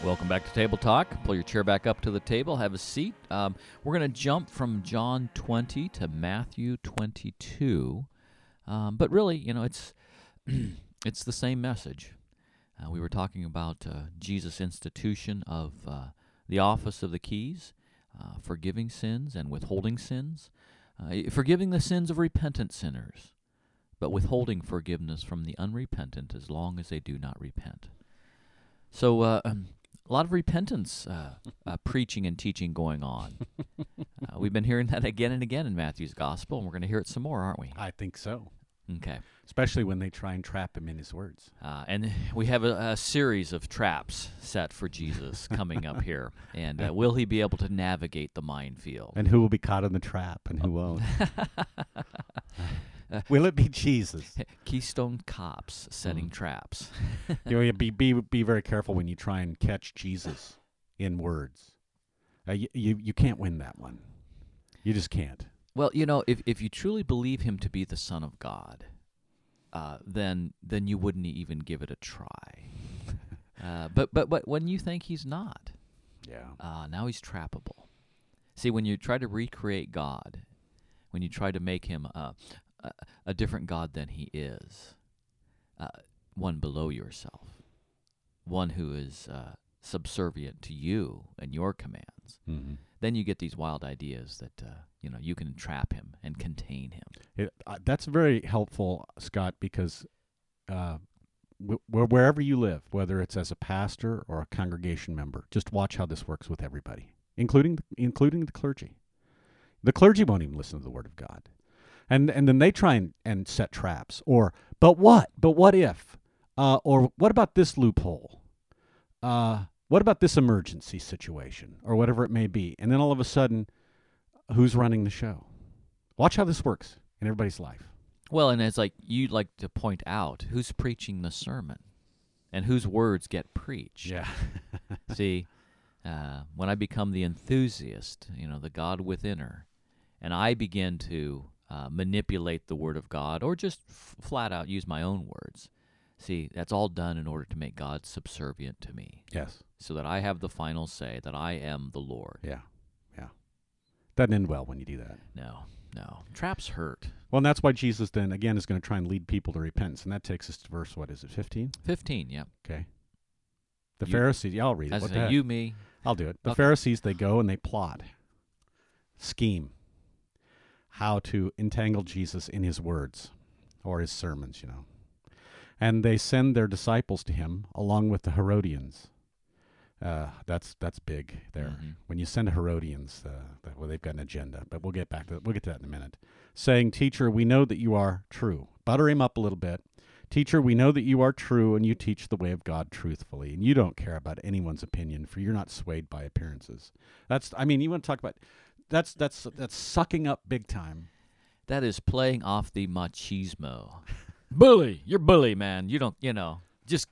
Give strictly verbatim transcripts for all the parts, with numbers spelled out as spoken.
Welcome back to Table Talk. Pull your chair back up to the table. Have a seat. Um, we're going to jump from John twenty to Matthew twenty-two. Um, but really, you know, it's it's the same message. Uh, we were talking about uh, Jesus' institution of uh, the office of the keys, uh, forgiving sins and withholding sins, uh, forgiving the sins of repentant sinners, but withholding forgiveness from the unrepentant as long as they do not repent. So, uh, um, a lot of repentance uh, uh, preaching and teaching going on. Uh, we've been hearing that again and again in Matthew's gospel, and we're going to hear it some more, aren't we? I think so. Okay. Especially when they try and trap him in his words. Uh, and we have a, a series of traps set for Jesus coming up here. And uh, will he be able to navigate the minefield? And who will be caught in the trap and who won't? Uh, Will it be Jesus? Keystone Cops setting mm. traps. You know, you be be be very careful when you try and catch Jesus in words. Uh, you, you you can't win that one. You just can't. Well, you know, if if you truly believe him to be the Son of God, uh, then then you wouldn't even give it a try. uh, but but but when you think he's not, yeah, uh, now he's trappable. See, when you try to recreate God, when you try to make him uh, a, a different God than he is, uh, one below yourself, one who is uh, subservient to you and your commands, mm-hmm. then you get these wild ideas that uh, you know you can trap him and contain him. It, uh, that's very helpful, Scott, because uh, w- wherever you live, whether it's as a pastor or a congregation member, just watch how this works with everybody, including including the clergy. The clergy won't even listen to the Word of God. And and then they try and, and set traps. Or, but what? But what if? Uh, or what about this loophole? Uh, what about this emergency situation? Or whatever it may be. And then all of a sudden, who's running the show? Watch how this works in everybody's life. Well, and it's like you like to point out, who's preaching the sermon? And whose words get preached? Yeah. See, uh, when I become the enthusiast, you know, the God within her, and I begin to uh, manipulate the Word of God, or just f- flat out use my own words. See, that's all done in order to make God subservient to me. Yes. So that I have the final say, that I am the Lord. Yeah, yeah. Doesn't end well when you do that. No, no. Traps hurt. Well, and that's why Jesus then, again, is going to try and lead people to repentance. And that takes us to verse, what is it, fifteen? fifteen, yeah. Okay. The You- Pharisees, yeah, I'll read it. As What a the heck? you, me. I'll do it. The Okay. Pharisees, they go and they plot, scheme, how to entangle Jesus in his words or his sermons, you know. And they send their disciples to him along with the Herodians. Uh, that's that's big there. Mhm. When you send Herodians, uh, that, well, they've got an agenda. But we'll get back to that. We'll get to that in a minute. Saying, "Teacher, we know that you are true." Butter him up a little bit. "Teacher, we know that you are true, and you teach the way of God truthfully, and you don't care about anyone's opinion, for you're not swayed by appearances." That's, I mean, you want to talk about, that's that's that's sucking up big time. That is playing off the machismo. Bully. You're bully, man. You don't, you know, just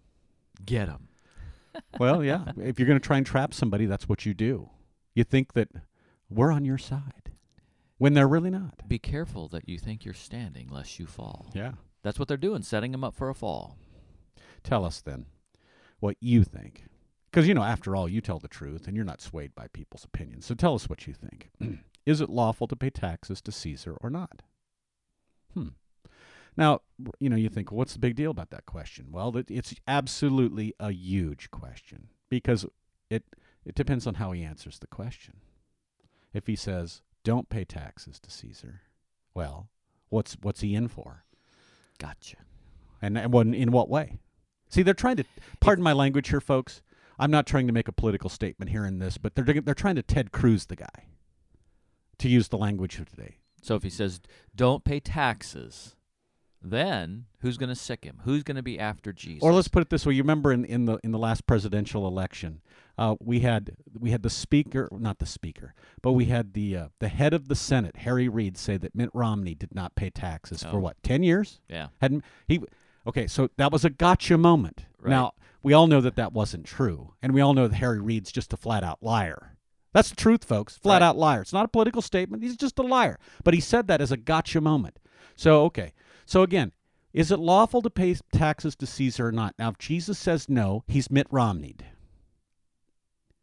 get him. Well, yeah. If you're going to try and trap somebody, that's what you do. You think that we're on your side when they're really not. Be careful that you think you're standing, lest you fall. Yeah. That's what they're doing, setting him up for a fall. Tell us then what you think. Because, you know, after all, you tell the truth, and you're not swayed by people's opinions. So tell us what you think. Is it lawful to pay taxes to Caesar or not? Hmm. Now, you know, you think, well, what's the big deal about that question? Well, it, it's absolutely a huge question, because it it depends on how he answers the question. If he says, don't pay taxes to Caesar, well, what's what's he in for? Gotcha. And, and what, in what way? See, they're trying to, pardon my language here, folks. I'm not trying to make a political statement here in this, but they're they're trying to Ted Cruz the guy, to use the language of today. So if he says, don't pay taxes, then who's going to sick him? Who's going to be after Jesus? Or let's put it this way: you remember in, in the in the last presidential election, uh, we had we had the speaker, not the speaker, but we had the uh, the head of the Senate, Harry Reid, say that Mitt Romney did not pay taxes Oh. for what, ten years? Yeah. Hadn't he? Okay, so that was a gotcha moment. Right. Now we all know that that wasn't true, and we all know that Harry Reid's just a flat out liar. That's the truth, folks. Flat Right. out liar. It's not a political statement. He's just a liar. But he said that as a gotcha moment. So okay. So again, is it lawful to pay taxes to Caesar or not? Now, if Jesus says no, he's Mitt Romney'd.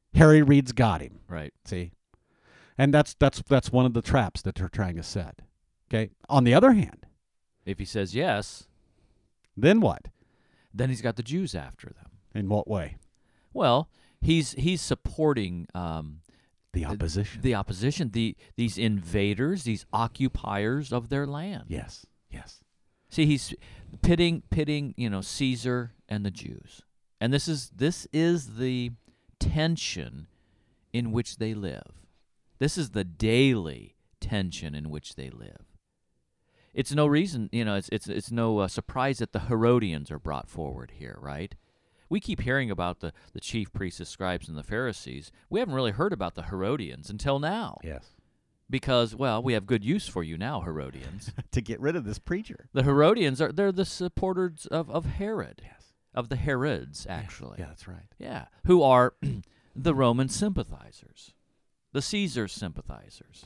Harry Reid's got him. Right. See? And that's that's that's one of the traps that they're trying to set. Okay? On the other hand, If he says yes, then what? then he's got the Jews after them. In what way? Well, he's he's supporting um, The opposition. the opposition, the these invaders, these occupiers of their land. yes. Yes. See, he's pitting pitting, you know, Caesar and the Jews. And this is this is the tension in which they live. This is the daily tension in which they live. It's no reason, you know, it's it's it's no uh, surprise that the Herodians are brought forward here, right? We keep hearing about the, the chief priests, the scribes, and the Pharisees. We haven't really heard about the Herodians until now. Yes. Because, well, we have good use for you now, Herodians. To get rid of this preacher. The Herodians are they're the supporters of, of Herod. Yes. Of the Herods, actually. Yeah, that's right. Yeah, who are the Roman sympathizers, the Caesar sympathizers.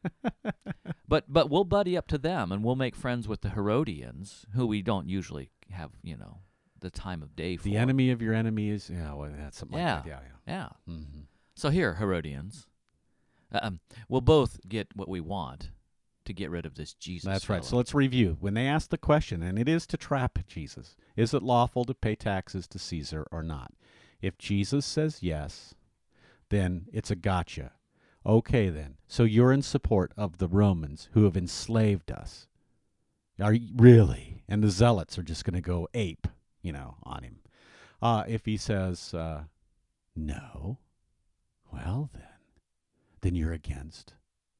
but but we'll buddy up to them, and we'll make friends with the Herodians, who we don't usually have, you know, the time of day for. The enemy of your enemy is, yeah, well, that's something Yeah. like that. Yeah, Yeah. yeah. Mm-hmm. So here, Herodians, uh, um, we'll both get what we want to get rid of this Jesus. That's right. fellow. So let's review. When they ask the question, and it is to trap Jesus, is it lawful to pay taxes to Caesar or not? If Jesus says yes, then it's a gotcha. Okay, then. So you're in support of the Romans who have enslaved us. Are you really? And the zealots are just going to go ape, you know, on him. Uh, if he says uh, no, well then, then you're against.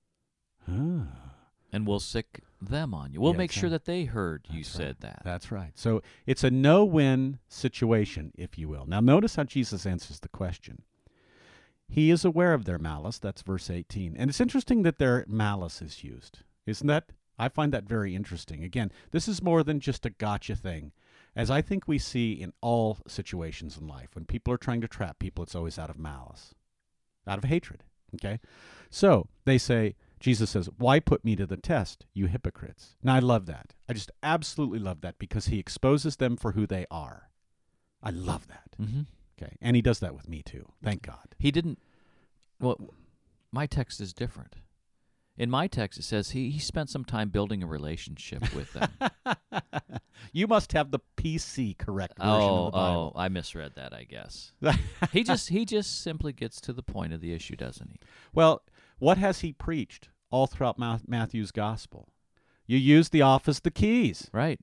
Ah. And we'll sick them on you. We'll Yeah, make that's sure right. that they heard you That's said right. that. That's right. So it's a no-win situation, if you will. Now notice how Jesus answers the question. He is aware of their malice. That's verse eighteen. And it's interesting that their malice is used. Isn't that? I find that very interesting. Again, this is more than just a gotcha thing. As I think we see in all situations in life, when people are trying to trap people, it's always out of malice, out of hatred. Okay? So they say, Jesus says, why put me to the test, you hypocrites? Now, I love that. I just absolutely love that because he exposes them for who they are. I love that. Mm-hmm. Okay. And he does that with me, too. Thank God. He didn't. Well, my text is different. In my text, it says he, he spent some time building a relationship with them. You must have the P C correct version oh, of the Bible. oh, I misread that, I guess. he just he just simply gets to the point of the issue, doesn't he? Well, what has he preached all throughout Ma- Matthew's gospel? You use the office, the keys. Right.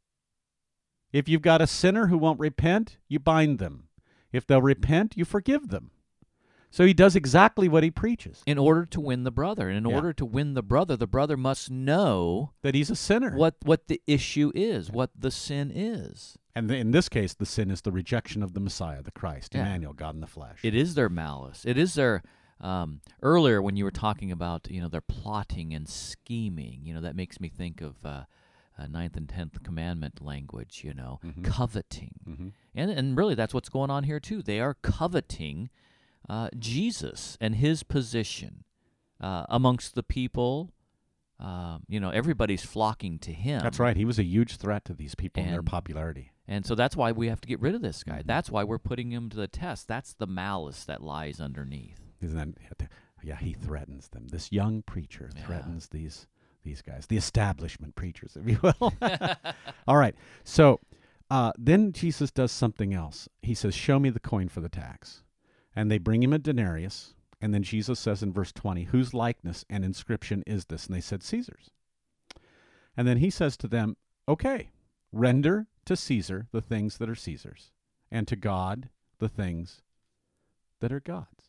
If you've got a sinner who won't repent, you bind them. If they'll repent, you forgive them. So he does exactly what he preaches. In order to win the brother, and in Yeah. order to win the brother, the brother must know That he's a sinner. what what the issue is, what the sin is. And th- in this case, the sin is the rejection of the Messiah, the Christ, Yeah. Emmanuel, God in the flesh. It is their malice. It is their um, earlier when you were talking about, you know, their plotting and scheming. You know, that makes me think of uh, uh, ninth and tenth commandment language. You know, Mhm. coveting, Mm-hmm. and and really that's what's going on here too. They are coveting uh, Jesus and his position uh, amongst the people. Um, you know, everybody's flocking to him. That's right. He was a huge threat to these people and their And- popularity. And so that's why we have to get rid of this guy. Mhm. That's why we're putting him to the test. That's the malice that lies underneath. Isn't that? Yeah, he threatens them. This young preacher Yeah. threatens these these guys, the establishment preachers, if you will. All right. So uh, then Jesus does something else. He says, "Show me the coin for the tax," and they bring him a denarius. And then Jesus says in verse twenty, "Whose likeness and inscription is this?" And they said, "Caesar's." And then he says to them, "Okay, render to Caesar the things that are Caesar's, and to God the things that are God's."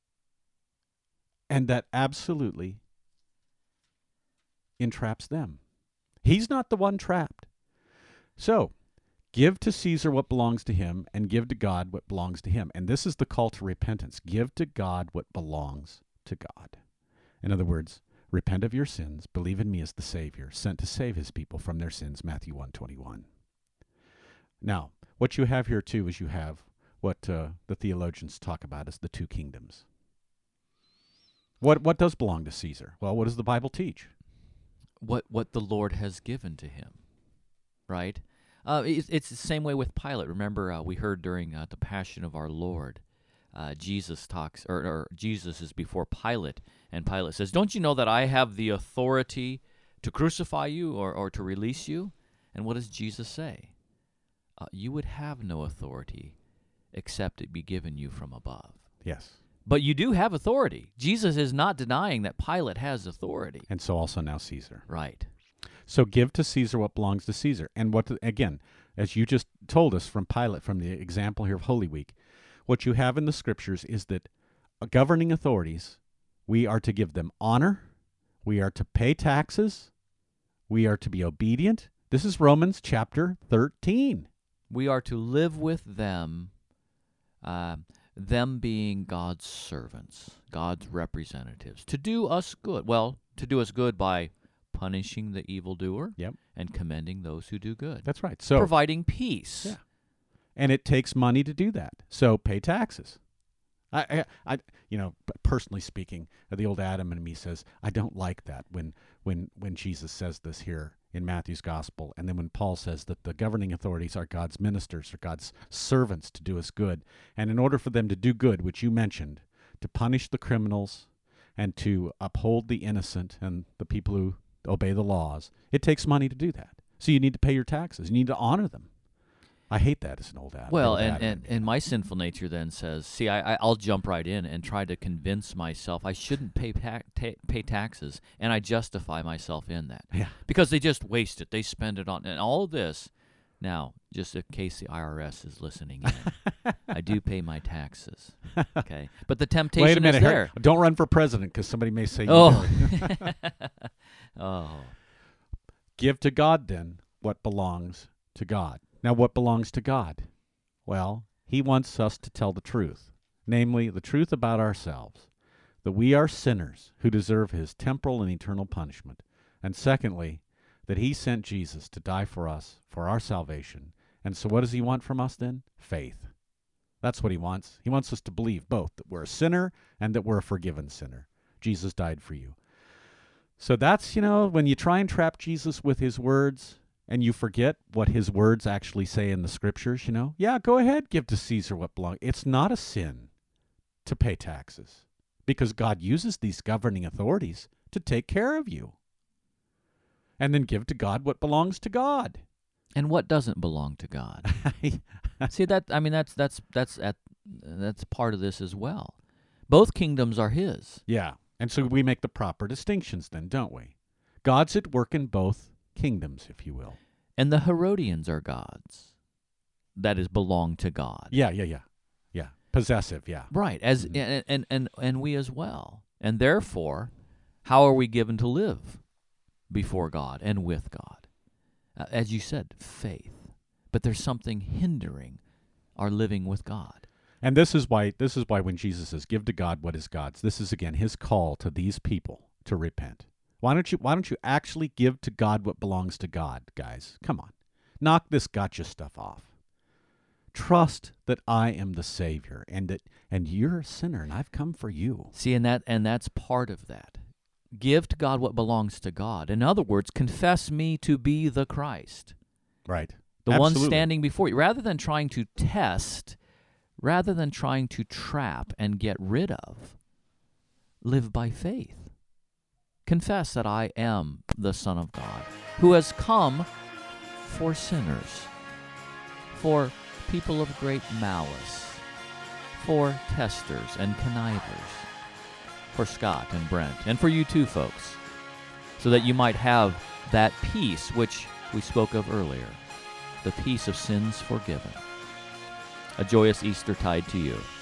And that absolutely entraps them. He's not the one trapped. So, give to Caesar what belongs to him, and give to God what belongs to him. And this is the call to repentance. Give to God what belongs to God. In other words, repent of your sins, believe in me as the Savior, sent to save his people from their sins, Matthew one twenty-one. Now, what you have here, too, is you have what uh, the theologians talk about as the two kingdoms. What what does belong to Caesar? Well, what does the Bible teach? What what the Lord has given to him, right? Uh, it's, it's the same way with Pilate. Remember, uh, we heard during uh, the Passion of our Lord, uh, Jesus talks, or, or Jesus is before Pilate, and Pilate says, "Don't you know that I have the authority to crucify you or, or to release you?" And what does Jesus say? Uh, you would have no authority except it be given you from above. Yes. But you do have authority. Jesus is not denying that Pilate has authority. And so also now Caesar. Right. So give to Caesar what belongs to Caesar. And what, again, as you just told us from Pilate, from the example here of Holy Week, what you have in the Scriptures is that governing authorities, we are to give them honor, we are to pay taxes, we are to be obedient. This is Romans chapter thirteen. We are to live with them, uh, them being God's servants, God's representatives, to do us good. Well, to do us good by punishing the evildoer Yep. and commending those who do good. That's right. So providing peace. Yeah. And it takes money to do that. So pay taxes. I, I, I you know, personally speaking, the old Adam in me says, I don't like that when, when, when Jesus says this here in Matthew's gospel, and then when Paul says that the governing authorities are God's ministers, or God's servants to do us good. And in order for them to do good, which you mentioned, to punish the criminals and to uphold the innocent and the people who obey the laws, it takes money to do that. So you need to pay your taxes. You need to honor them. I hate that as an old Adam. Well, old and, Adam. and, and my sinful nature then says, see, I, I, I'll jump right in and try to convince myself I shouldn't pay ta- ta- pay taxes, and I justify myself in that. Yeah. Because they just waste it. They spend it on, and all this. Now, just in case the I R S is listening in, I do pay my taxes, okay? But the temptation Wait a minute. is there. Hurry. Don't run for president because somebody may say you Oh. don't. oh. Give to God, then, what belongs to God. Now, what belongs to God? Well, he wants us to tell the truth, namely the truth about ourselves, that we are sinners who deserve his temporal and eternal punishment. And secondly, that he sent Jesus to die for us, for our salvation. And so what does he want from us then? Faith. That's what he wants. He wants us to believe both that we're a sinner and that we're a forgiven sinner. Jesus died for you. So that's, you know, when you try and trap Jesus with his words and you forget what his words actually say in the Scriptures, you know, yeah, go ahead, give to Caesar what belongs. It's not a sin to pay taxes because God uses these governing authorities to take care of you. And then give to God what belongs to God. And what doesn't belong to God? See that? I mean, that's that's that's at that's part of this as well. Both kingdoms are his. Yeah, and so we make the proper distinctions then, don't we? God's at work in both kingdoms, if you will. And the Herodians are God's. That is, belong to God. Yeah, yeah, yeah, yeah. Possessive, yeah. Right. As Mhm. and, and and and we as well. And therefore, how are we given to live before God and with God? Uh, as you said, faith. But there's something hindering our living with God. And this is why this is why when Jesus says, "Give to God what is God's," this is again his call to these people to repent. Why don't you why don't you actually give to God what belongs to God, guys? Come on. Knock this gotcha stuff off. Trust that I am the Savior and that and you're a sinner and I've come for you. See, and that and that's part of that. Give to God what belongs to God. In other words, confess me to be the Christ. Right. The Absolutely. one standing before you. Rather than trying to test, rather than trying to trap and get rid of, live by faith. Confess that I am the Son of God, who has come for sinners, for people of great malice, for testers and connivers, for Scott and Brent, and for you too, folks, so that you might have that peace which we spoke of earlier, the peace of sins forgiven. A joyous Eastertide to you.